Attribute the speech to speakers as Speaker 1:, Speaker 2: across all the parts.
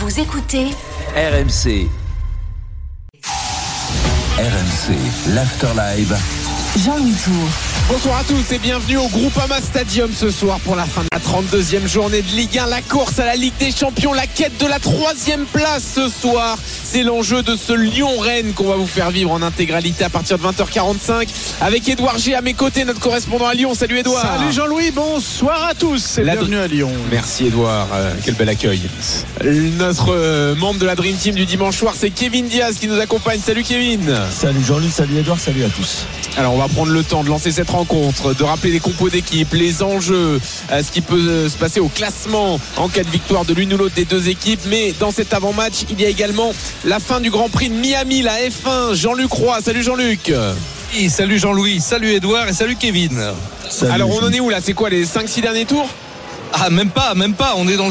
Speaker 1: Vous écoutez
Speaker 2: RMC. RMC, l'Afterlive.
Speaker 1: Jean-Louis Tour.
Speaker 3: Bonsoir à tous et bienvenue au Groupama Stadium ce soir pour la fin de la 32e journée de Ligue 1. La course à la Ligue des Champions, la quête de la 3e place ce soir. C'est l'enjeu de ce Lyon-Rennes qu'on va vous faire vivre en intégralité à partir de 20h45 avec Édouard G à mes côtés, notre correspondant à Lyon. Salut Édouard.
Speaker 4: Salut Jean-Louis, bonsoir à tous et bienvenue à Lyon.
Speaker 3: Merci Édouard, quel bel accueil. Notre membre de la Dream Team du dimanche soir, c'est Kevin Diaz qui nous accompagne. Salut Kevin.
Speaker 5: Salut Jean-Louis, salut Édouard, salut à tous.
Speaker 3: Alors on va prendre le temps de lancer cette rencontre, de rappeler les compos d'équipe, les enjeux, ce qui peut se passer au classement en cas de victoire de l'une ou l'autre des deux équipes. Mais dans cet avant-match, il y a également la fin du Grand Prix de Miami, la F1. Jean-Luc Roy, salut Jean-Luc.
Speaker 6: Oui, salut Jean-Louis, salut Édouard et salut Kevin.
Speaker 5: Salut,
Speaker 3: alors on en est où là? C'est quoi, les 5-6 derniers tours?
Speaker 6: Ah, même pas. On est dans le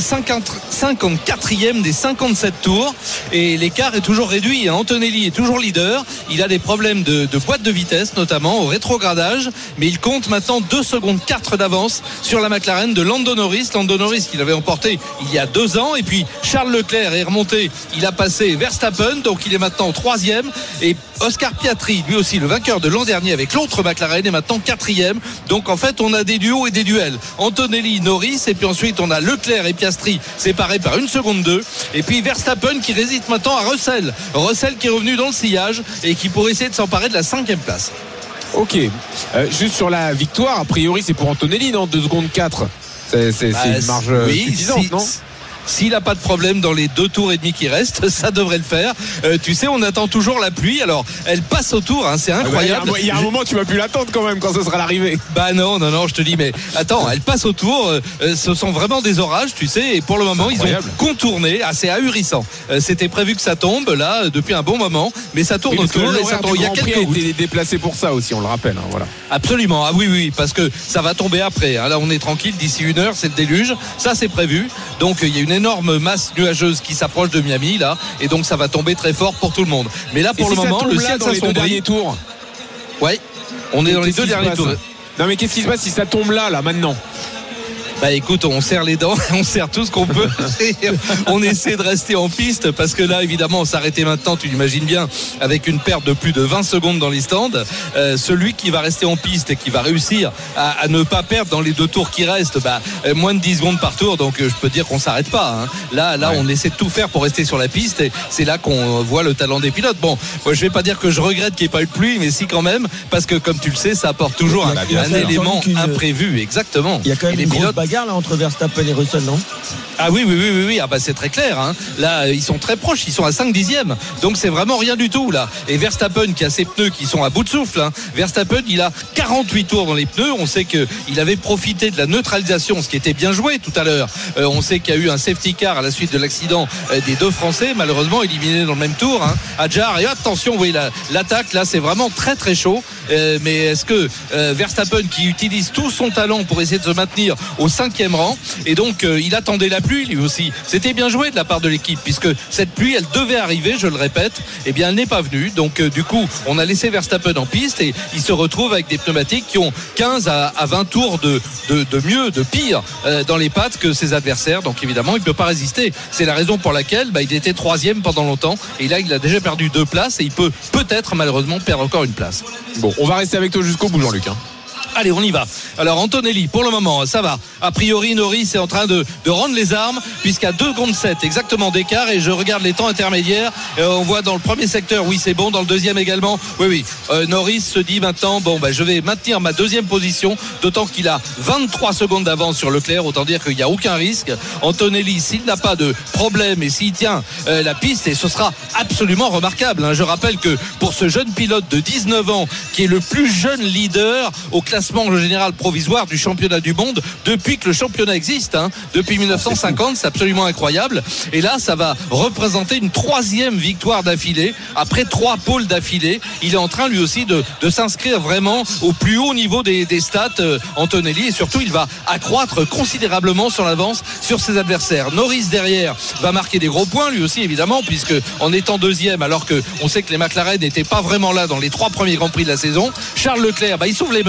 Speaker 6: 54e des 57 tours et l'écart est toujours réduit. Antonelli est toujours leader. Il a des problèmes de boîte de vitesse, notamment au rétrogradage, mais il compte maintenant 2 secondes 4 d'avance sur la McLaren de Lando Norris. Lando Norris qui l'avait emporté il y a 2 ans. Et puis Charles Leclerc est remonté. Il a passé Verstappen, donc il est maintenant 3e. Et Oscar Piastri, lui aussi le vainqueur de l'an dernier avec l'autre McLaren, est maintenant 4e. Donc en fait, on a des duos et des duels. Antonelli, Norris. Et puis ensuite on a Leclerc et Piastri séparés par 1 seconde 2. Et puis Verstappen qui résiste maintenant à Russell qui est revenu dans le sillage et qui pourrait essayer de s'emparer de la 5e place.
Speaker 3: Ok, juste sur la victoire, a priori c'est pour Antonelli, non? 2 secondes 4. C'est une marge suffisante, non?
Speaker 6: S'il n'a pas de problème dans les 2 tours et demi qui restent, ça devrait le faire. Tu sais, on attend toujours la pluie. Alors, elle passe au tour, c'est incroyable.
Speaker 3: Il y a un moment, tu vas plus l'attendre quand même quand ce sera l'arrivée.
Speaker 6: Bah non, je te dis, mais attends, elle passe au tour. Ce sont vraiment des orages, tu sais. Et pour le moment, ils ont contourné. C'est ahurissant. C'était prévu que ça tombe là depuis un bon moment, mais ça tourne autour. Et ça tombe. Il y a quelques gouttes.
Speaker 3: Il a été déplacé pour ça aussi, on le rappelle. Voilà.
Speaker 6: Absolument. Ah oui, parce que ça va tomber après. Là, on est tranquille. D'ici 1 heure, c'est le déluge. Ça, c'est prévu. Donc, il y a une énorme masse nuageuse qui s'approche de Miami là, et donc ça va tomber très fort pour tout le monde. Mais là pour le moment, le ciel s'assombrit. Ouais, on est dans les 2 derniers tours.
Speaker 3: Non mais qu'est-ce qui se passe si ça tombe là maintenant?
Speaker 6: Bah écoute, on serre les dents, on serre tout ce qu'on peut. On essaie de rester en piste parce que là, évidemment, s'arrêter maintenant, tu l'imagines bien, avec une perte de plus de 20 secondes dans les stands. Celui qui va rester en piste et qui va réussir à ne pas perdre dans les 2 tours qui restent, moins de 10 secondes par tour. Donc je peux dire qu'on s'arrête pas. Là, ouais. On essaie de tout faire pour rester sur la piste et c'est là qu'on voit le talent des pilotes. Bon, moi, je vais pas dire que je regrette qu'il n'y ait pas eu de pluie, mais si quand même, parce que comme tu le sais, ça apporte toujours un élément imprévu. Exactement.
Speaker 5: Il y a quand même une grosse bagarre là entre Verstappen et Russell, non?
Speaker 6: Ah oui, c'est très clair. Là, ils sont très proches, ils sont à 5/10. Donc c'est vraiment rien du tout là. Et Verstappen qui a ses pneus qui sont à bout de souffle. Verstappen, il a 48 tours dans les pneus. On sait qu'il avait profité de la neutralisation, ce qui était bien joué tout à l'heure. On sait qu'il y a eu un safety car à la suite de l'accident des 2 Français, malheureusement éliminés dans le même tour. Adjar, et attention, oui, l'attaque là, c'est vraiment très très chaud. Mais est-ce que Verstappen qui utilise tout son talent pour essayer de se maintenir au 5e rang, et donc il attendait la pluie lui aussi. C'était bien joué de la part de l'équipe puisque cette pluie elle devait arriver, je le répète, et bien elle n'est pas venue. Donc du coup on a laissé Verstappen en piste et il se retrouve avec des pneumatiques qui ont 15 à 20 tours de mieux, de pire dans les pattes que ses adversaires. Donc évidemment il ne peut pas résister. C'est la raison pour laquelle il était 3e pendant longtemps et là il a déjà perdu 2 places et il peut peut-être malheureusement perdre encore une place.
Speaker 3: Bon, on va rester avec toi jusqu'au bout, Jean-Luc.
Speaker 6: Allez, on y va. Alors Antonelli, pour le moment, ça va. A priori, Norris est en train de rendre les armes puisqu'à 2 secondes 7 exactement d'écart, et je regarde les temps intermédiaires. On voit dans le premier secteur, oui, c'est bon. Dans le deuxième également, oui. Norris se dit maintenant, je vais maintenir ma 2e position, d'autant qu'il a 23 secondes d'avance sur Leclerc. Autant dire qu'il n'y a aucun risque. Antonelli, s'il n'a pas de problème et s'il tient la piste, et ce sera absolument remarquable. Je rappelle que pour ce jeune pilote de 19 ans, qui est le plus jeune leader au classement général provisoire du championnat du monde depuis que le championnat existe, depuis 1950, c'est absolument incroyable. Et là, ça va représenter une 3e victoire d'affilée après 3 pôles d'affilée. Il est en train lui aussi de s'inscrire vraiment au plus haut niveau des stats, Antonelli, et surtout il va accroître considérablement son avance sur ses adversaires. Norris derrière va marquer des gros points lui aussi évidemment, puisque en étant 2e, alors que on sait que les McLaren n'étaient pas vraiment là dans les 3 premiers Grands Prix de la saison, Charles Leclerc, il s'ouvre les meubles, il va être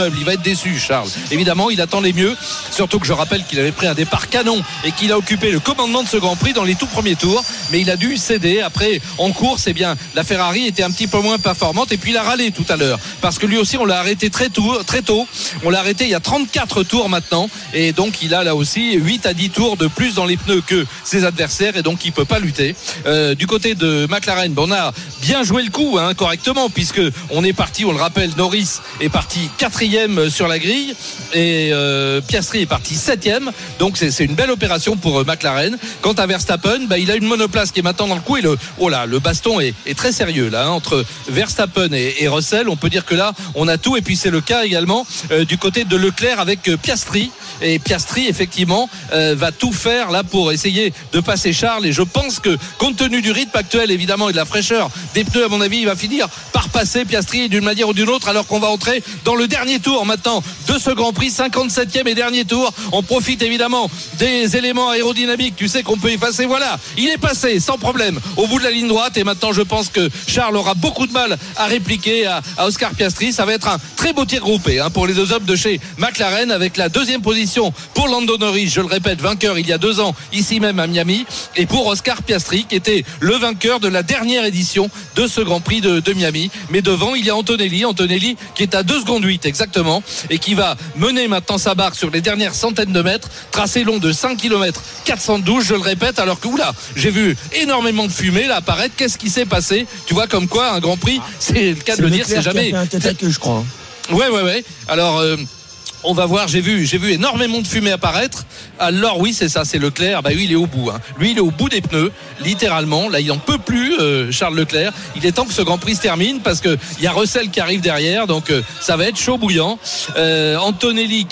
Speaker 6: déçu, Charles. Évidemment, il attendait mieux, surtout que je rappelle qu'il avait pris un départ canon et qu'il a occupé le commandement de ce Grand Prix dans les tout premiers tours, mais il a dû céder. Après, en course, eh bien, la Ferrari était un petit peu moins performante et puis il a râlé tout à l'heure parce que lui aussi, on l'a arrêté très tôt. On l'a arrêté il y a 34 tours maintenant et donc il a là aussi 8 à 10 tours de plus dans les pneus que ses adversaires et donc il peut pas lutter. Du côté de McLaren, on a bien joué le coup correctement puisque on est parti, on le rappelle, Norris est parti 4e sur la grille et Piastri est parti 7e, donc c'est une belle opération pour McLaren. Quant à Verstappen, il a une monoplace qui est maintenant dans le coup et le baston est très sérieux là entre Verstappen et Russell. On peut dire que là on a tout et puis c'est le cas également du côté de Leclerc avec Piastri. Et Piastri effectivement va tout faire là pour essayer de passer Charles et je pense que compte tenu du rythme actuel évidemment et de la fraîcheur des pneus, à mon avis il va finir par passer Piastri d'une manière ou d'une autre, alors qu'on va entrer dans le dernier tour maintenant de ce Grand Prix, 57e et dernier tour. On profite évidemment des éléments aérodynamiques, tu sais qu'on peut effacer, voilà, il est passé sans problème au bout de la ligne droite et maintenant je pense que Charles aura beaucoup de mal à répliquer à Oscar Piastri. Ça va être un très beau tir groupé pour les deux hommes de chez McLaren avec la deuxième position pour Lando Norris, je le répète, vainqueur il y a 2 ans ici même à Miami, et pour Oscar Piastri qui était le vainqueur de la dernière édition de ce Grand Prix de Miami. Mais devant il y a Antonelli qui est à 2 secondes 8 exactement et qui va mener maintenant sa barque sur les dernières centaines de mètres, tracé long de 5 km 412, je le répète, alors que oula, j'ai vu énormément de fumée là apparaître. Qu'est-ce qui s'est passé? Tu vois comme quoi un Grand Prix, c'est le cas de le dire, c'est jamais
Speaker 5: un tête je crois.
Speaker 6: Ouais. Alors on va voir, j'ai vu énormément de fumée apparaître. Alors oui, c'est ça, c'est Leclerc. Oui, il est au bout. Lui, il est au bout des pneus, littéralement. Là, il n'en peut plus, Charles Leclerc. Il est temps que ce Grand Prix se termine parce que il y a Russell qui arrive derrière, donc ça va être chaud bouillant. Antonelli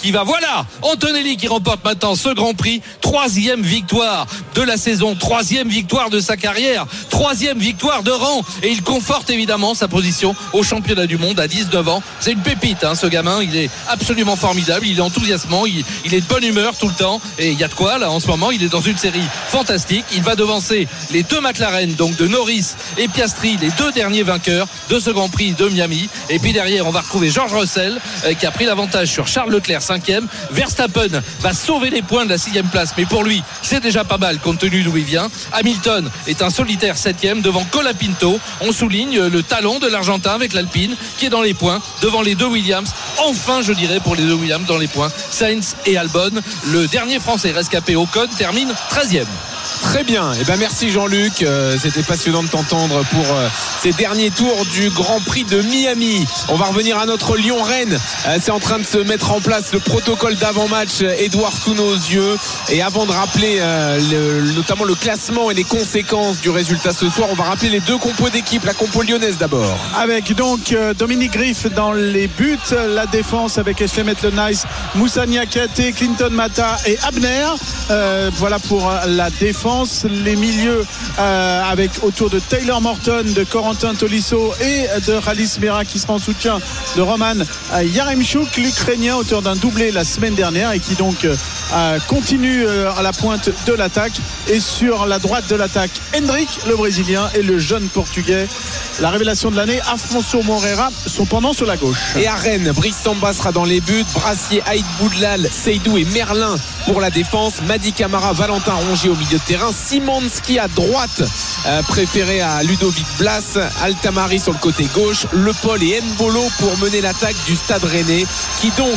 Speaker 6: qui remporte maintenant ce Grand Prix, 3e victoire de la saison, 3e victoire de sa carrière, 3e victoire de rang, et il conforte évidemment sa position au championnat du monde à 19 ans. C'est une pépite, ce gamin. Il est absolument formidable. Il est enthousiasmant, il est de bonne humeur tout le temps et il y a de quoi là en ce moment. Il est dans une série fantastique. Il va devancer les 2 McLaren, donc de Norris et Piastri, les 2 derniers vainqueurs de ce Grand Prix de Miami. Et puis derrière on va retrouver George Russell qui a pris l'avantage sur Charles Leclerc 5e. Verstappen va sauver les points de la 6e place, mais pour lui c'est déjà pas mal compte tenu d'où il vient. Hamilton est un solitaire 7e devant Colapinto. On souligne le talent de l'Argentin avec l'Alpine qui est dans les points devant les 2 Williams. Enfin je dirais pour les 2 Williams dans les points, Sainz et Albon. Le dernier français rescapé, Ocon, termine 13e.
Speaker 3: Très bien, merci Jean-Luc, c'était passionnant de t'entendre pour ces derniers tours du Grand Prix de Miami. On va revenir à notre Lyon-Rennes, c'est en train de se mettre en place le protocole d'avant-match, Edouard sous nos yeux, et avant de rappeler notamment le classement et les conséquences du résultat ce soir, on va rappeler les 2 compos d'équipe, la compo lyonnaise d'abord.
Speaker 4: Avec donc Dominique Griff dans les buts, la défense avec Eshlemet Nice, Moussa Niakate, Clinton Mata et Abner, voilà pour la défense. Les milieux avec autour de Taylor Morton, de Corentin Tolisso et de Ralis Mera qui sera en soutien de Roman Yaremchuk, l'Ukrainien, auteur d'un doublé la semaine dernière et qui donc continue à la pointe de l'attaque. Et sur la droite de l'attaque, Hendrick, le Brésilien, et le jeune Portugais, la révélation de l'année, Afonso Moreira, sont pendant sur la gauche.
Speaker 3: Et à Rennes, Brice Samba sera dans les buts, Brassier, Aïd Boudlal, Seydou et Merlin pour la défense, Madi Camara, Valentin Rongier au milieu de terrain, Simanski à droite, préféré à Ludovic Blas, Altamari sur le côté gauche, Le Paul et Mbolo pour mener l'attaque du Stade Rennais, qui donc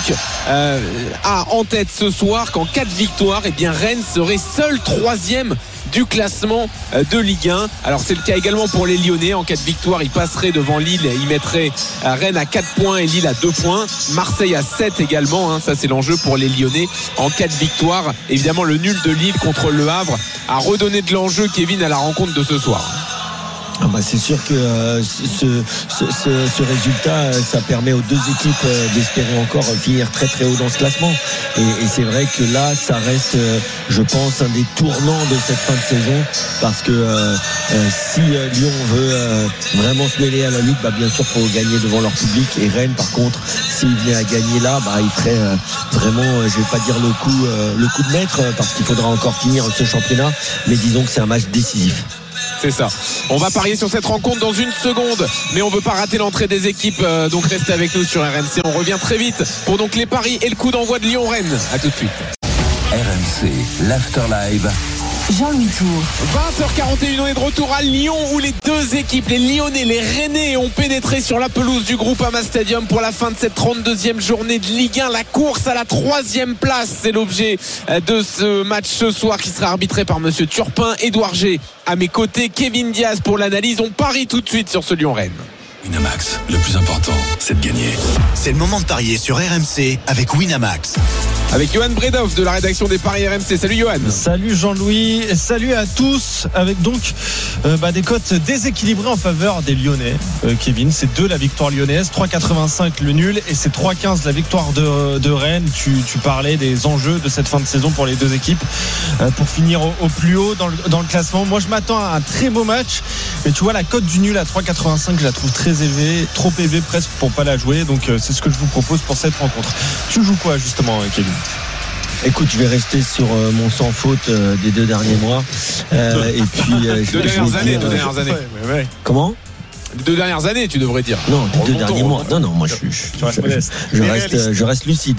Speaker 3: a en tête ce soir qu'en 4 victoires, Rennes serait seul 3e du classement de Ligue 1. Alors c'est le cas également pour les Lyonnais. En cas de victoire, ils passeraient devant Lille, ils mettraient Rennes à 4 points et Lille à 2 points, Marseille à 7 également, ça c'est l'enjeu pour les Lyonnais en cas de victoire. Évidemment le nul de Lille contre Le Havre a redonné de l'enjeu, Kevin, à la rencontre de ce soir.
Speaker 5: C'est sûr que ce résultat, ça permet aux 2 équipes d'espérer encore finir très très haut dans ce classement. Et c'est vrai que là, ça reste, je pense, un des tournants de cette fin de saison, parce que si Lyon veut vraiment se mêler à la lutte, bien sûr, il faut gagner devant leur public. Et Rennes, par contre, s'il venait à gagner là, il ferait vraiment, je vais pas dire le coup de maître, parce qu'il faudra encore finir ce championnat, mais disons que c'est un match décisif.
Speaker 3: C'est ça. On va parier sur cette rencontre dans une seconde, mais on veut pas rater l'entrée des équipes, donc restez avec nous sur RMC. On revient très vite pour donc les paris et le coup d'envoi de Lyon-Rennes. À tout de suite.
Speaker 2: RMC, l'After Live.
Speaker 1: Jean-Louis Tour.
Speaker 3: 20h41, on est de retour à Lyon où les deux équipes, les Lyonnais, les Rennais, ont pénétré sur la pelouse du Groupama Stadium pour la fin de cette 32e journée de Ligue 1. La course à la 3e place, c'est l'objet de ce match ce soir qui sera arbitré par Monsieur Turpin. Édouard G à mes côtés, Kevin Diaz pour l'analyse. On parie tout de suite sur ce Lyon-Rennes.
Speaker 7: Winamax, le plus important, c'est de gagner. C'est le moment de parier sur RMC avec Winamax.
Speaker 3: Avec Johan Bredov de la rédaction des paris RMC. Salut Johan.
Speaker 8: Salut Jean-Louis, salut à tous. Avec donc des cotes déséquilibrées en faveur des Lyonnais. Kevin, c'est 2 la victoire lyonnaise, 3,85 le nul et c'est 3,15 la victoire de Rennes. Tu parlais des enjeux de cette fin de saison pour les deux équipes pour finir au plus haut dans le classement. Moi je m'attends à un très beau match, mais tu vois la cote du nul à 3,85 je la trouve très élevée, trop élevée presque pour pas la jouer, donc c'est ce que je vous propose pour cette rencontre. Tu joues quoi justement Kevin?
Speaker 5: Écoute, je vais rester sur mon sans faute des 2 derniers mois. Et puis,
Speaker 3: deux dernières années.
Speaker 5: Ouais. Comment?
Speaker 3: 2 dernières années, tu devrais dire.
Speaker 5: Non, 2 derniers mois. Non, moi je reste lucide.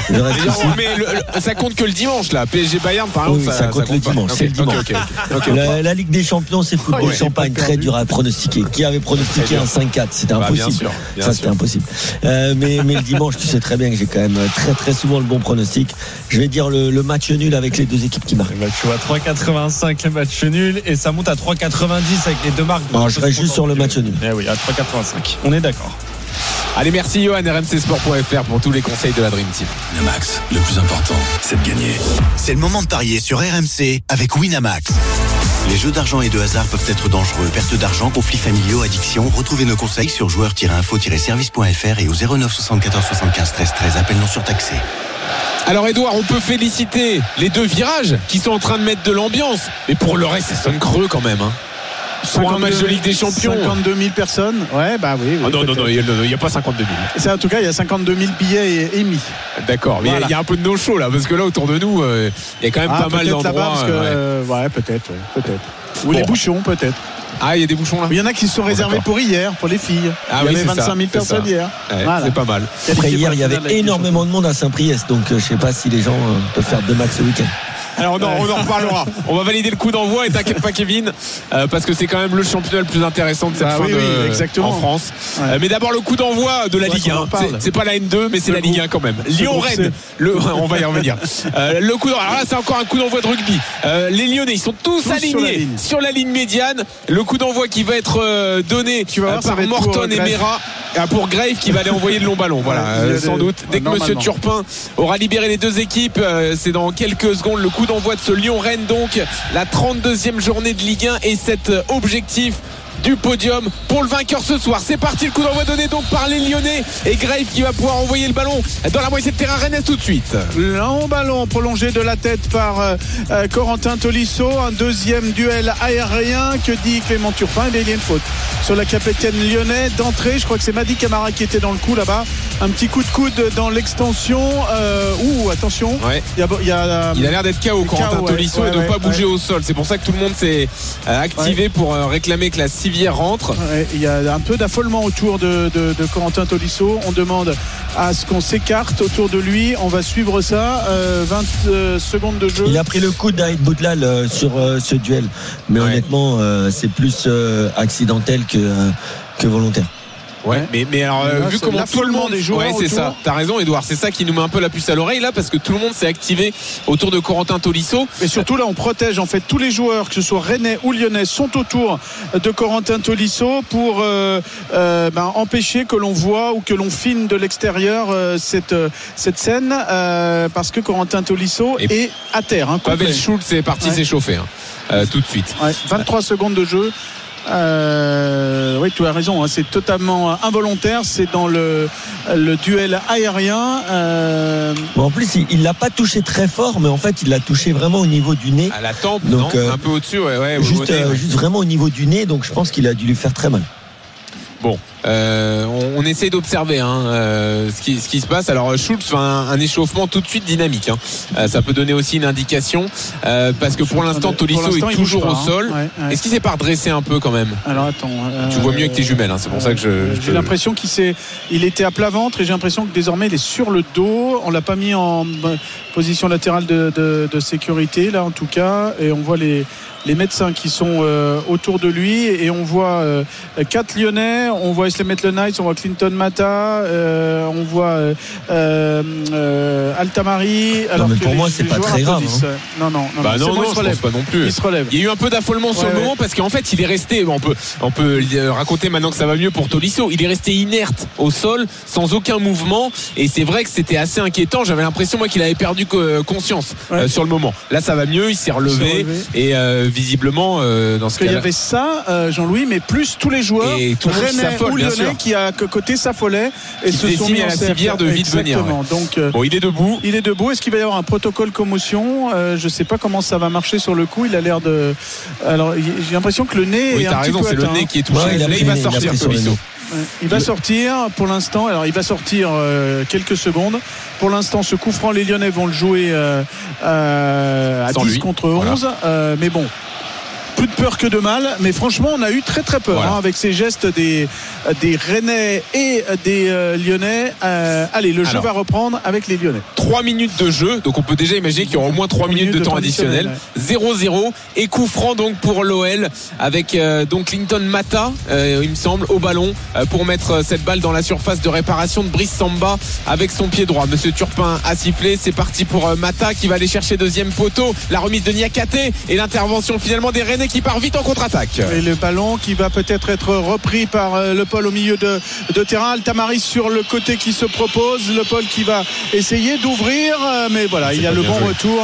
Speaker 3: Mais ça compte que le dimanche là. PSG Bayern par exemple.
Speaker 5: Oui, ça compte le dimanche. C'est le dimanche. Okay. La Ligue des Champions, c'est football champagne, très dur à pronostiquer. Qui avait pronostiqué un 5-4? C'était impossible. C'était impossible. Mais le dimanche, tu sais très bien que j'ai quand même très très souvent le bon pronostic. Je vais dire le match nul avec les deux équipes qui marquent.
Speaker 8: Tu vois 3,85 le match nul et ça monte à 3,90 avec les deux marques.
Speaker 5: Non, je reste juste sur le match nul.
Speaker 8: Eh oui, à 3,85. On est d'accord.
Speaker 3: Allez, merci Johan, rmcsport.fr pour tous les conseils de la Dream Team.
Speaker 7: Winamax, le plus important, c'est de gagner. C'est le moment de parier sur RMC avec Winamax. Les jeux d'argent et de hasard peuvent être dangereux. Perte d'argent, conflits familiaux, addiction. Retrouvez nos conseils sur joueurs-info-service.fr et au 09 74 75 13 13. Appel non surtaxé.
Speaker 3: Alors Edouard, on peut féliciter les deux virages qui sont en train de mettre de l'ambiance. Mais pour le reste, ça sonne creux quand même. Pour un match de Ligue des Champions.
Speaker 4: 52 000 personnes. Ouais, bah oui.
Speaker 3: Non, il n'y a pas 52 000.
Speaker 4: C'est, en tout cas, il y a 52 000 billets émis.
Speaker 3: D'accord, mais il y a un peu de no-show là, parce que là, autour de nous, il y a quand même pas mal d'endroits.
Speaker 4: Peut-être. Ou les bouchons, peut-être.
Speaker 3: Ah, il y a des bouchons là.
Speaker 4: Il y en a qui se sont réservés pour hier, pour les filles.
Speaker 3: Ah,
Speaker 4: il y avait 25 000 personnes hier.
Speaker 3: Voilà. C'est pas mal.
Speaker 5: Après, hier, il y avait énormément de monde à Saint-Priest, donc je sais pas si les gens peuvent faire 2 matchs ce week-end.
Speaker 3: Alors non, on en reparlera. On va valider le coup d'envoi et t'inquiète pas Kevin, parce que c'est quand même le championnat le plus intéressant de cette fin en France. Ouais. Mais d'abord le coup d'envoi de la Ligue 1. C'est pas la N2, mais c'est la Ligue 1 quand même. Lyon-Rennes. On va y revenir. Le coup d'envoi. Alors là, c'est encore un coup d'envoi de rugby. Les Lyonnais, ils sont tous alignés sur la ligne médiane. Le coup d'envoi qui va être donné par Morton et Mera pour Grave qui va aller envoyer le long ballon. Voilà, sans doute. Dès que Monsieur Turpin aura libéré les deux équipes, c'est dans quelques secondes le coup d'envoi de ce Lyon-Rennes, donc la 32e journée de Ligue 1 et cet objectif du podium pour le vainqueur ce soir. C'est parti, le coup d'envoi donné donc par les Lyonnais et Grave qui va pouvoir envoyer le ballon dans la moitié de terrain Rennes tout de suite.
Speaker 4: Long ballon prolongé de la tête par Corentin Tolisso. Un deuxième duel aérien. Que dit Clément Turpin? Il y a une faute sur la capitaine lyonnais d'entrée. Je crois que c'est Madi Camara qui était dans le coup là-bas. Un petit coup de coude dans l'extension. Attention.
Speaker 3: Ouais. Il a l'air d'être KO Corentin Tolisso et de ne pas bouger au sol. C'est pour ça que tout le monde s'est activé pour réclamer que la civière rentre.
Speaker 4: Il y a un peu d'affolement autour de Corentin Tolisso. On demande à ce qu'on s'écarte autour de lui. On va suivre ça. 20 secondes de jeu.
Speaker 5: Il a pris le coup d'Aïd Boutlal sur ce duel. Mais honnêtement, c'est plus accidentel que volontaire.
Speaker 3: Ouais, mais alors vu comment tout le monde
Speaker 4: des joueurs
Speaker 3: c'est ça. T'as raison Edouard, c'est ça qui nous met un peu la puce à l'oreille là, parce que tout le monde s'est activé autour de Corentin Tolisso.
Speaker 4: Et surtout là, on protège en fait tous les joueurs, que ce soit rennais ou lyonnais, sont autour de Corentin Tolisso pour empêcher que l'on voit ou que l'on filme de l'extérieur cette scène, parce que Corentin Tolisso est à terre.
Speaker 3: Pavel Schultz est parti s'échauffer tout de suite.
Speaker 4: 23 secondes de jeu. Oui, tu as raison, c'est totalement involontaire, c'est dans le duel aérien.
Speaker 5: En plus, il l'a pas touché très fort, mais en fait, il l'a touché vraiment au niveau du nez.
Speaker 3: À la tempe, donc, un peu au-dessus,
Speaker 5: juste vraiment au niveau du nez, donc je pense qu'il a dû lui faire très mal.
Speaker 3: Bon, on essaye d'observer ce qui se passe. Alors Schultz fait un échauffement tout de suite dynamique. Ça peut donner aussi une indication parce que pour l'instant Tolisso est toujours au sol. Ouais. Est-ce qu'il s'est pas redressé un peu quand même?
Speaker 4: Alors attends.
Speaker 3: Tu vois mieux avec tes jumelles. C'est pour ça que
Speaker 4: j'ai l'impression qu'il était à plat ventre et j'ai l'impression que désormais il est sur le dos. On l'a pas mis en position latérale de sécurité là en tout cas, et on voit les médecins qui sont autour de lui, et on voit 4 Lyonnais, on voit Eslemet Lenais, on voit Clinton Mata, on voit Altamari.
Speaker 5: Alors mais pour moi c'est pas très grave.
Speaker 4: Non,
Speaker 3: je pense pas non plus.
Speaker 4: Il se relève.
Speaker 3: Il y a eu un peu d'affolement sur le moment parce qu'en fait il est resté, on peut raconter maintenant que ça va mieux pour Tolisso, il est resté inerte au sol sans aucun mouvement, et c'est vrai que c'était assez inquiétant. J'avais l'impression moi qu'il avait perdu conscience sur le moment. Là ça va mieux, il s'est relevé. Et visiblement dans ce cas-là
Speaker 4: il y avait ça Jean-Louis, mais plus tous les joueurs rennais ou lyonnais qui à côté s'affolaient et se sont mis
Speaker 3: à la civière de vite venir.
Speaker 4: Donc
Speaker 3: il est debout.
Speaker 4: Est-ce qu'il va y avoir un protocole commotion? Je sais pas comment ça va marcher sur le coup. Il a l'air de, alors j'ai l'impression que le nez est un petit peu atteint.
Speaker 3: C'est le nez qui est touché. Là il va sortir Tolisso.
Speaker 4: Il va sortir pour l'instant. Alors il va sortir quelques secondes. Pour l'instant, ce coup franc, les Lyonnais vont le jouer à 10 contre 11. Voilà. Mais bon, plus de peur que de mal. Mais franchement, on a eu très très peur avec ces gestes des Rennais et des Lyonnais. Allez, le jeu va reprendre avec les Lyonnais.
Speaker 3: 3 minutes de jeu, donc on peut déjà imaginer qu'il y aura au moins 3 minutes de temps additionnel. 0-0 et coup franc donc pour l'OL avec donc Clinton Mata, il me semble, au ballon pour mettre cette balle dans la surface de réparation de Brice Samba avec son pied droit. Monsieur Turpin a sifflé, c'est parti pour Mata qui va aller chercher deuxième poteau. La remise de Niakate et l'intervention finalement des Rennais qui part vite en contre-attaque.
Speaker 4: Et le ballon qui va peut-être être repris par Le Paul au milieu de terrain. Altamari sur le côté qui se propose. Le Paul qui va essayer d'ouvrir, mais voilà, il y a le bon retour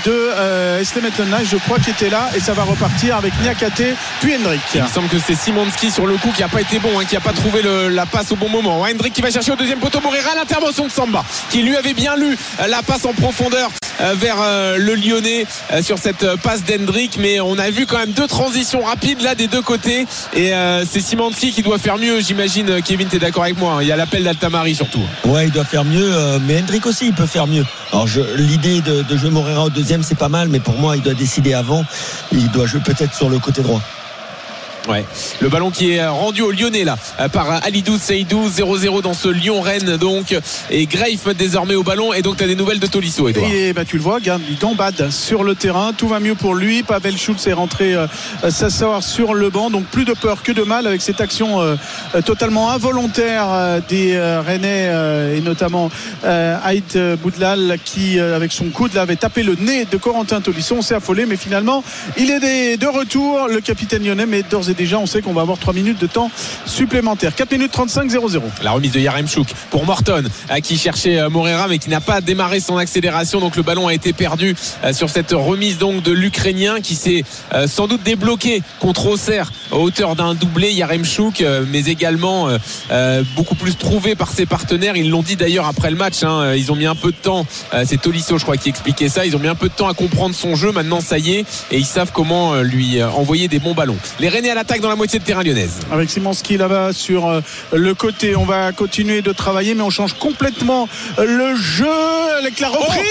Speaker 4: de Eslemet Lenais, je crois, qui était là, et ça va repartir avec Niakate puis Hendrick.
Speaker 3: Il me semble que c'est Simonski sur le coup qui n'a pas été bon, qui n'a pas trouvé la passe au bon moment. Hendrick qui va chercher au deuxième poteau. Moreira, l'intervention de Samba qui lui avait bien lu la passe en profondeur vers le Lyonnais sur cette passe d'Hendrick, mais on a vu quand même 2 transitions rapides là des deux côtés, et c'est Simonski qui doit faire mieux, j'imagine. Kevin, t'es d'accord avec moi, il y a l'appel d'Altamari surtout.
Speaker 5: Ouais, il doit faire mieux, mais Hendrick aussi il peut faire mieux. Alors l'idée de jouer Moreira au deuxième, c'est pas mal, mais pour moi il doit décider avant. Il doit jouer peut-être sur le côté droit.
Speaker 3: Ouais. Le ballon qui est rendu au Lyonnais là par Alidou Seydou. 0-0 dans ce Lyon-Rennes donc, et Greif désormais au ballon. Et donc tu as des nouvelles de Tolisso, Edouard.
Speaker 4: Et tu le vois, regarde, il gambade sur le terrain, tout va mieux pour lui. Pavel Schultz est rentré s'asseoir sur le banc, donc plus de peur que de mal avec cette action totalement involontaire des Rennais, et notamment Haït Boudlal qui avec son coude là avait tapé le nez de Corentin Tolisso. On s'est affolé, mais finalement il est de retour, le capitaine lyonnais, mais d'ores et déjà on sait qu'on va avoir 3 minutes de temps supplémentaire. 4 minutes 35, 0-0.
Speaker 3: La remise de Yaremchuk pour Morton qui cherchait Moreira mais qui n'a pas démarré son accélération, donc le ballon a été perdu sur cette remise donc de l'Ukrainien qui s'est sans doute débloqué contre Auxerre à hauteur d'un doublé. Yaremchuk, mais également beaucoup plus trouvé par ses partenaires. Ils l'ont dit d'ailleurs après le match, ils ont mis un peu de temps, c'est Tolisso je crois qui expliquait ça, ils ont mis un peu de temps à comprendre son jeu. Maintenant ça y est, et ils savent comment lui envoyer des bons ballons. Les Rennais à l'attaque dans la moitié de terrain lyonnaise. Avec
Speaker 4: Simonski là-bas sur le côté, on va continuer de travailler, mais on change complètement le jeu avec la reprise.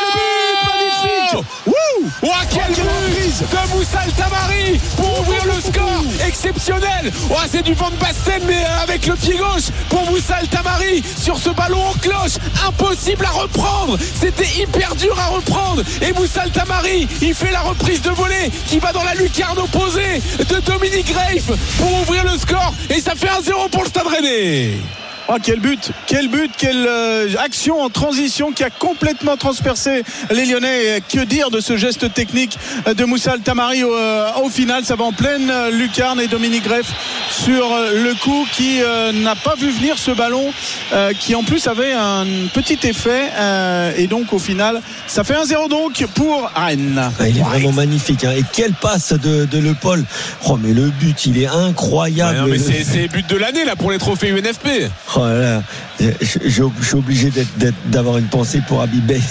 Speaker 4: Magnifique.
Speaker 3: Quelle reprise de Moussa Altamari pour ouvrir le score exceptionnel. C'est du Van Basten mais avec le pied gauche pour Moussa Altamari sur ce ballon en cloche, impossible à reprendre, c'était hyper dur à reprendre, et Moussa Altamari il fait la reprise de volée qui va dans la lucarne opposée de Dominique Greif pour ouvrir le score, et ça fait 1-0 pour le Stade Rennais.
Speaker 4: Quel but, quelle action en transition qui a complètement transpercé les Lyonnais. Que dire de ce geste technique de Moussa Altamari au final, ça va en pleine lucarne, et Dominique Greif sur le coup qui n'a pas vu venir ce ballon qui en plus avait un petit effet, et donc au final ça fait 1-0 donc pour Rennes.
Speaker 5: Il est vraiment magnifique, et quelle passe de Le Paul. Mais le but il est incroyable.
Speaker 3: Mais c'est le but de l'année là pour les trophées UNFP.
Speaker 5: Je suis obligé d'avoir une pensée pour Habib Bey.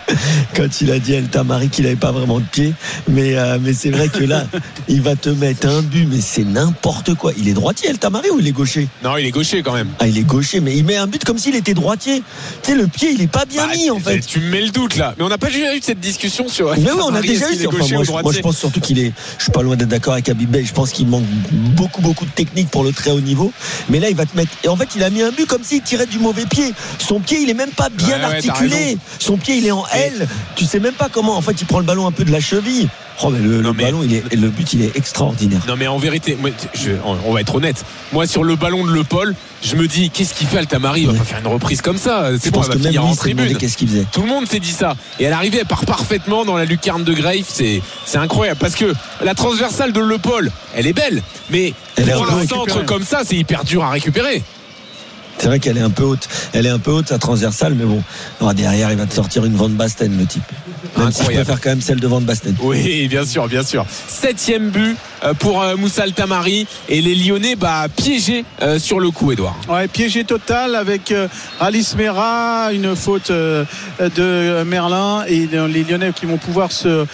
Speaker 5: quand il a dit El Tamari qu'il n'avait pas vraiment de pied. Mais c'est vrai que là, il va te mettre un but, mais c'est n'importe quoi. Il est droitier, El Tamari, ou il est gaucher?
Speaker 3: Non, il est gaucher quand même.
Speaker 5: Ah, il est gaucher, mais il met un but comme s'il était droitier. Tu sais, le pied, il est pas bien mis en fait.
Speaker 3: Tu me mets le doute là. Mais on n'a pas déjà eu cette discussion sur.
Speaker 5: Mais oui, on a déjà eu. Moi, je pense surtout qu'il est. Je suis pas loin d'être d'accord avec Habib Bey. Je pense qu'il manque beaucoup de technique pour le très haut niveau. Mais là, il va te mettre. Et en fait, il a mis un but comme s'il tirait du mauvais pied. Son pied, il est même pas bien articulé. Son pied, il est en L. Tu sais même pas comment. En fait, il prend le ballon un peu de la cheville. Oh, mais le ballon, le but, il est extraordinaire.
Speaker 3: Non, mais en vérité, on va être honnête. Moi, sur le ballon de Le Paul, je me dis, qu'est-ce qu'il fait, El Tamari? Il va pas faire une reprise comme ça. C'est bon, il va finir en tribune.
Speaker 5: Qu'est-ce qu'il faisait?
Speaker 3: Tout le monde s'est dit ça. Et à l'arrivée, elle part parfaitement dans la lucarne de Grave. C'est incroyable. Parce que la transversale de Le Paul, elle est belle. Mais pour un centre comme ça, c'est hyper dur à récupérer.
Speaker 5: C'est vrai qu'elle est un peu haute. Elle est un peu haute, sa transversale, mais bon. Alors derrière, il va te sortir une Van Basten, le type. Même si je préfère quand même celle de Van Basten.
Speaker 3: Oui, bien sûr. 7e but pour Moussa El Tamari. Et les Lyonnais piégés sur le coup, Edouard.
Speaker 4: Ouais, piégé total avec Alice Mera, une faute de Merlin, et les Lyonnais qui vont pouvoir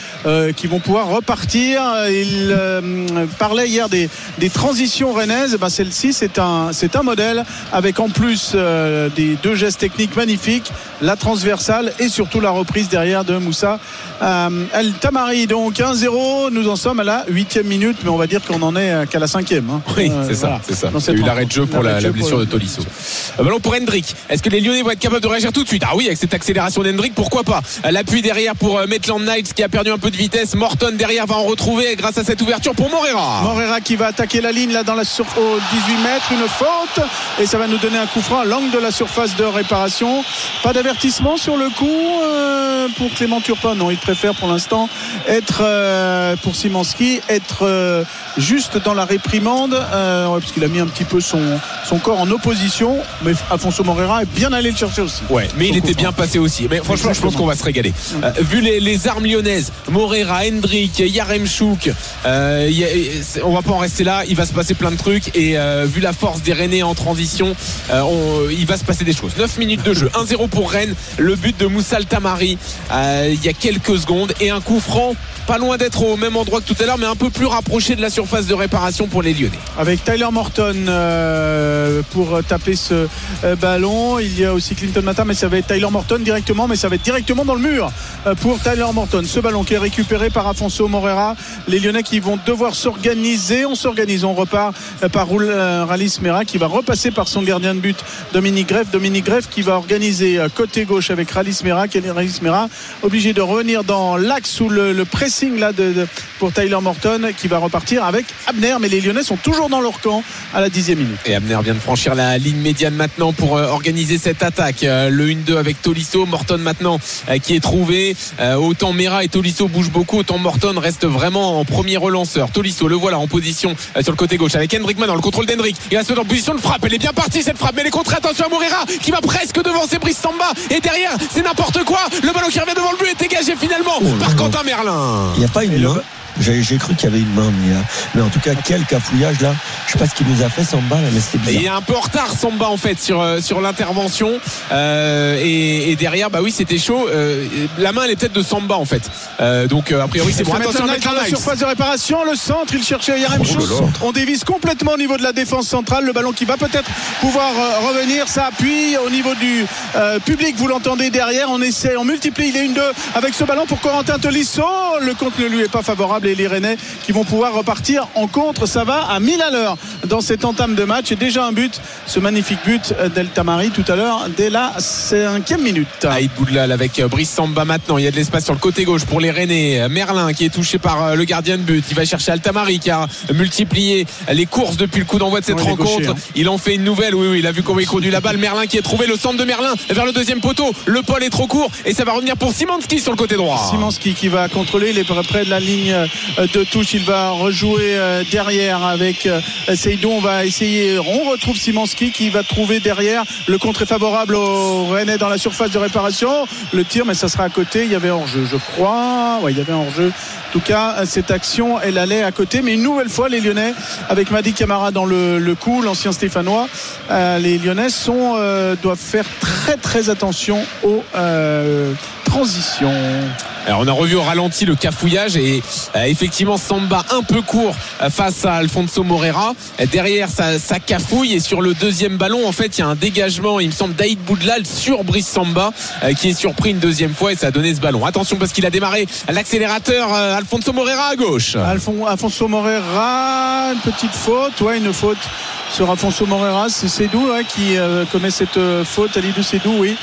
Speaker 4: repartir. Il parlait hier des transitions rennaises. Celle-ci, c'est un modèle avec en plus des 2 gestes techniques magnifiques, la transversale et surtout la reprise derrière de Moussa El Tamari. Donc 1-0, nous en sommes à la 8e minute, mais on va dire qu'on en est qu'à la 5e.
Speaker 3: Oui, c'est ça. Il y a eu l'arrêt de jeu pour la blessure de Tolisso. Ballon pour Hendrick. Est-ce que les Lyonnais vont être capables de réagir tout de suite? Ah oui, avec cette accélération d'Hendrick, pourquoi pas. L'appui derrière pour Maitland Niles qui a perdu un peu de vitesse. Morton derrière va en retrouver grâce à cette ouverture pour Moreira qui va attaquer la ligne là au 18 mètres, une faute, et ça va nous donner un coup franc à l'angle de la surface de réparation. Pas d'avertissement sur le coup pour Clément Turpin. Non, il préfère pour l'instant être pour Szymanski être juste dans la réprimande parce qu'il a mis un petit peu son corps en opposition, mais Afonso Moreira est bien allé le chercher aussi. Ouais, mais il était bien passé aussi. Mais franchement, je pense qu'on va se régaler. Vu les armes lyonnaises, Moreira, Hendrick, Yaremchuk, on va pas en rester là. Il va se passer plein de trucs, et vu la force des Rennais en transition, il va se passer des choses. 9 minutes de jeu, 1-0 pour Rennes. Le but de Moussa El Tamari il y a quelques secondes, et un coup franc pas loin d'être au même endroit que tout à l'heure, mais un peu plus rapproché de la surface de réparation pour les Lyonnais. Avec Tyler Morton pour taper ce ballon. Il y a aussi Clinton Mata, mais ça va être Tyler Morton directement, mais ça va être directement dans le mur pour Tyler Morton. Ce ballon qui est récupéré par Afonso Moreira. Les Lyonnais qui vont devoir s'organiser. On repart par Alice Mera qui va repasser par son gardien de but Dominique Greff qui va organiser côté gauche avec Alice Mera. Alice Mera obligé de revenir dans l'axe sous le pressing là pour Tyler Morton qui va repartir avec Abner, mais les Lyonnais sont toujours dans leur camp à la 10e minute. Et Abner vient de franchir la ligne médiane maintenant pour organiser cette attaque. Le 1-2 avec Tolisso. Morton maintenant qui est trouvé. Autant Mera et Tolisso bougent beaucoup, autant Morton reste vraiment en premier relanceur. Tolisso, le voilà en position sur le côté gauche avec Hendrick maintenant, le contrôle d'Hendrick. Il va se mettre en position de frappe. Elle est bien partie cette frappe, mais les contrées, attention à Moreira qui va presque devancer Brice Samba, et derrière c'est n'importe quoi. Le ballon qui revient devant le but est dégagé finalement par Quentin Merlin.
Speaker 5: Il n'y a pas une main. J'ai cru qu'il y avait une main, mais en tout cas quel cafouillage là. Je sais pas ce qu'il nous a fait Samba là, mais c'était bizarre. Il est un peu en retard Samba en fait sur l'intervention, et derrière oui c'était chaud. La main elle est peut-être de Samba en fait, donc a priori c'est bon. Attention à la surface de réparation, le centre, il cherchait Yaremchuk. On dévisse complètement au niveau de la défense centrale. Le ballon qui va peut-être pouvoir revenir, ça appuie au niveau du public, vous l'entendez derrière. On multiplie les 1-2 avec ce ballon pour Corentin Tolisso. Le compte ne lui est pas favorable, et les Rennais qui vont pouvoir repartir en contre. Ça va à 1000 à l'heure dans cette entame de match, et déjà un but, ce magnifique but d'El Tamari tout à l'heure dès la 5e minute. Aïd Boudlal avec Brice Samba maintenant. Il y a de l'espace sur le côté gauche pour les Rennais. Merlin qui est touché par le gardien de but, il va chercher El Tamari qui a multiplié les courses depuis le coup d'envoi de cette rencontre. Il en fait une nouvelle. Oui, il a vu comment il conduit la balle. Merlin qui est trouvé, le centre de Merlin vers le deuxième poteau. Le Paul est trop court et ça va revenir pour Szymanski sur le côté droit. Szymanski qui va contrôler, il est près de la ligne de touche. Il va rejouer derrière avec Seydou. On retrouve Szymanski qui va trouver derrière. Le contre est favorable aux Rennais dans la surface de réparation. Le tir, mais ça sera à côté. Il y avait hors-jeu, je crois. Il y avait hors-jeu. En tout cas, cette action, elle allait à côté. Mais une nouvelle fois, les Lyonnais, avec Madi Camara dans le coup, l'ancien Stéphanois, les Lyonnais doivent faire très très attention aux
Speaker 4: transition.
Speaker 3: Alors on a revu au ralenti le cafouillage et effectivement Samba un peu court face à Alfonso Moreira. Derrière ça cafouille et sur le deuxième ballon en fait il y a un dégagement il me semble d'Aïd Boudlal sur Brice Samba qui est surpris une deuxième fois et ça a donné ce ballon. Attention parce qu'il a démarré l'accélérateur Alfonso Moreira à gauche.
Speaker 4: Alfonso Moreira, une petite faute, une faute sur Alfonso Moreira, c'est Sédou qui commet cette faute, Alidou Sédou, oui.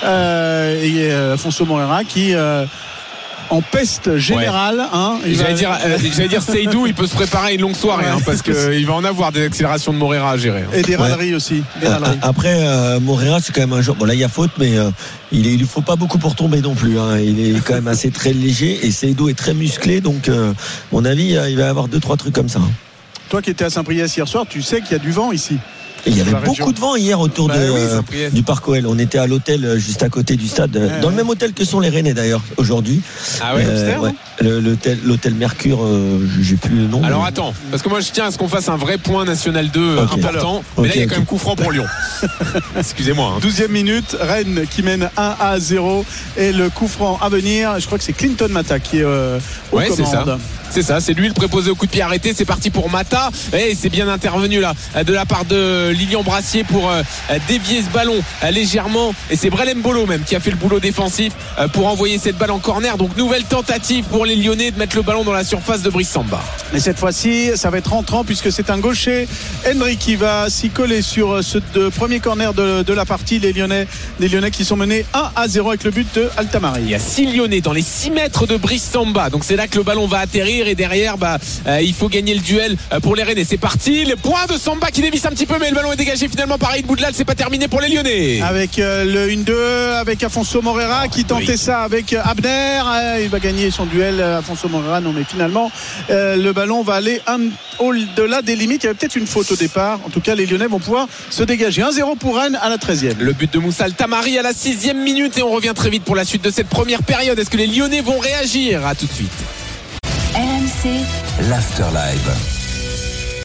Speaker 4: Et Alfonso Moreira qui en peste générale.
Speaker 3: J'allais dire Seydou, il peut se préparer à une longue soirée parce qu'il va en avoir des accélérations de Moreira à gérer.
Speaker 4: Et des râleries aussi.
Speaker 5: Après, Moreira, c'est quand même un joueur. Bon, là, il y a faute, mais il lui faut pas beaucoup pour tomber non plus. Il est quand même assez très léger et Seydou est très musclé. Donc, à mon avis, il va y avoir 2-3 trucs comme ça.
Speaker 4: Toi qui étais à Saint-Priest hier soir, tu sais qu'il y a du vent ici.
Speaker 5: Et il y avait beaucoup de vent hier autour du Parc OL. On était à l'hôtel juste à côté du stade, dans le même hôtel que sont les Rennais d'ailleurs aujourd'hui.
Speaker 3: Ah ouais,
Speaker 5: l'hôtel Mercure, j'ai plus le nom.
Speaker 3: Alors attends, parce que moi je tiens à ce qu'on fasse un vrai point National 2 important. Mais là il y a quand même coup franc pour Lyon. Excusez-moi.
Speaker 4: 12e minute, Rennes qui mène 1-0 et le coup franc à venir. Je crois que c'est Clinton Mata qui est aux commandes.
Speaker 3: C'est ça, c'est lui le préposé au coup de pied arrêté. C'est parti pour Mata et c'est bien intervenu là de la part de Lilian Brassier pour dévier ce ballon légèrement et c'est Brelem Bolo même qui a fait le boulot défensif pour envoyer cette balle en corner. Donc nouvelle tentative pour les Lyonnais de mettre le ballon dans la surface de Brice Samba.
Speaker 4: Et cette fois-ci ça va être entrant puisque c'est un gaucher Henry qui va s'y coller sur ce premier corner de la partie. Les Lyonnais qui sont menés 1-0 avec le but de Altamari.
Speaker 3: Il y a 6 Lyonnais dans les 6 mètres de Brice Samba, donc c'est là que le ballon va atterrir et derrière il faut gagner le duel pour les Rennais. C'est parti, le point de Samba qui dévisse un petit peu mais le ballon est dégagé finalement par Aïd Boudlal. C'est pas terminé pour les Lyonnais
Speaker 4: avec le 1-2 avec Alfonso Moreira qui tentait ça avec Abner. Il va gagner son duel Alfonso Moreira, non mais finalement le ballon va aller au-delà des limites. Il y avait peut-être une faute au départ. En tout cas les Lyonnais vont pouvoir se dégager. 1-0 pour Rennes à la 13e.
Speaker 3: Le but de Moussa Altamari à la 6e minute et on revient très vite pour la suite de cette première période. Est-ce que les Lyonnais vont réagir? À tout de suite.
Speaker 2: RMC, l'Afterlife.